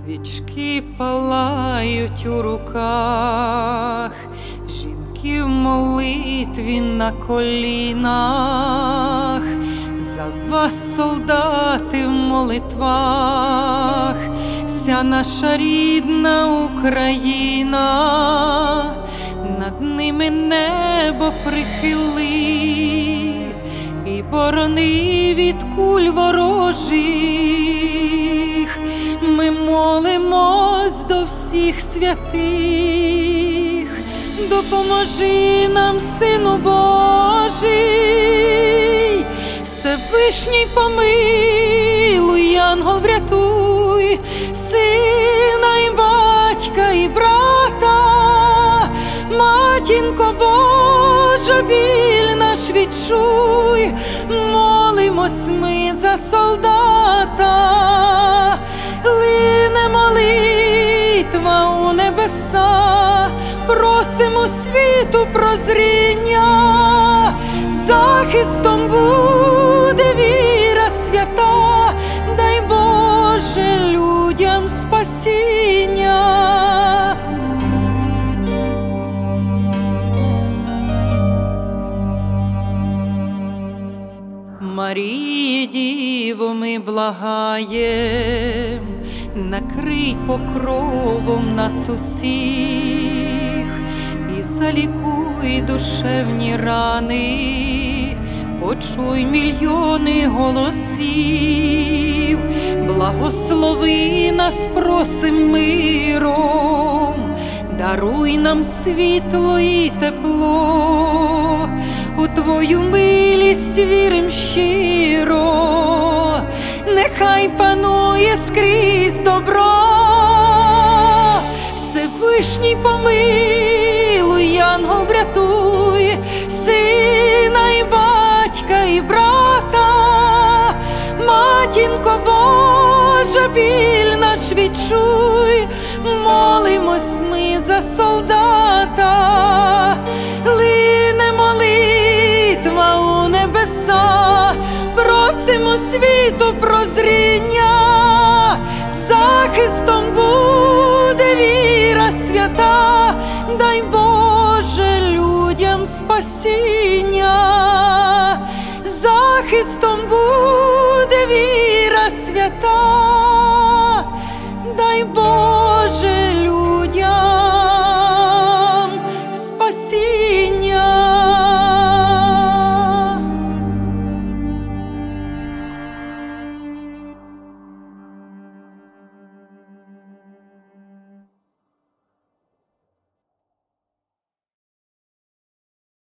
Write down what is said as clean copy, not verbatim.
Свічки палають у руках, жінки в молитві на колінах. За вас, солдати, в молитвах, вся наша рідна Україна. Над ними небо прихили і борони від куль ворожих. Ми молимось до всіх святих, допоможи нам, Сину Божий. Всевишній помилуй, Янгол врятуй, сина і батька і брата. Матінко Божа, біль наш відчуй, молимось ми за солдата. Лине молитва у небеса, просимо світу прозріння. Захистом буде віра свята, дай Боже людям спасіння. Марії, Діво, ми благаєм, накрий покровом нас усіх і залікуй душевні рани, почуй мільйони голосів. Благослови нас, просим миром, даруй нам світло і тепло. У Твою милість вірим щиро, нехай панує скрізь добро. Всевишній помилуй, Янгол врятуй, сина і батька і брата. Матінко Божа, біль наш відчуй, молимось ми за солдата. Лине молитва у небеса, просимо світу прозріння. Захистом буде віра свята, дай Боже людям спасіння. Захистом буде